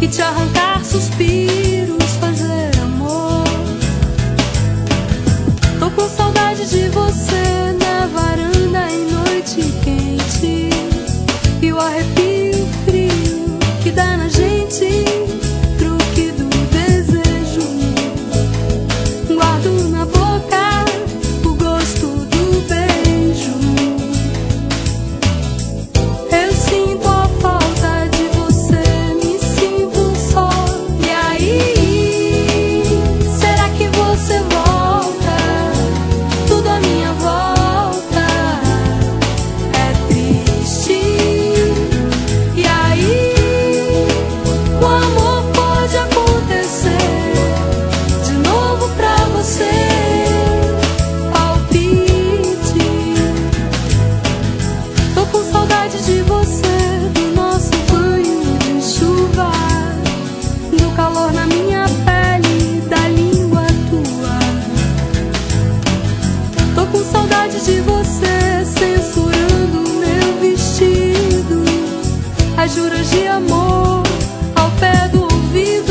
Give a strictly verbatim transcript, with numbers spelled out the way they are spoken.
te arrancar suspiros, fazer amor. Tô com saudade de você na varanda em noite quente, e o arrepio frio que dá na gente, truque do desejo. Guardo na boca o gosto do beijo. Eu sinto a falta de você, me sinto só. E aí, será que você volta? Tudo à minha volta é triste. E aí, o amor pode acontecer de novo pra você. Palpite. Tô com saudade de você, do nosso banho de chuva, do calor na minha pele, da língua tua. Tô com saudade de você, censurando meu vestido, as juras de amor ao pé do ouvido.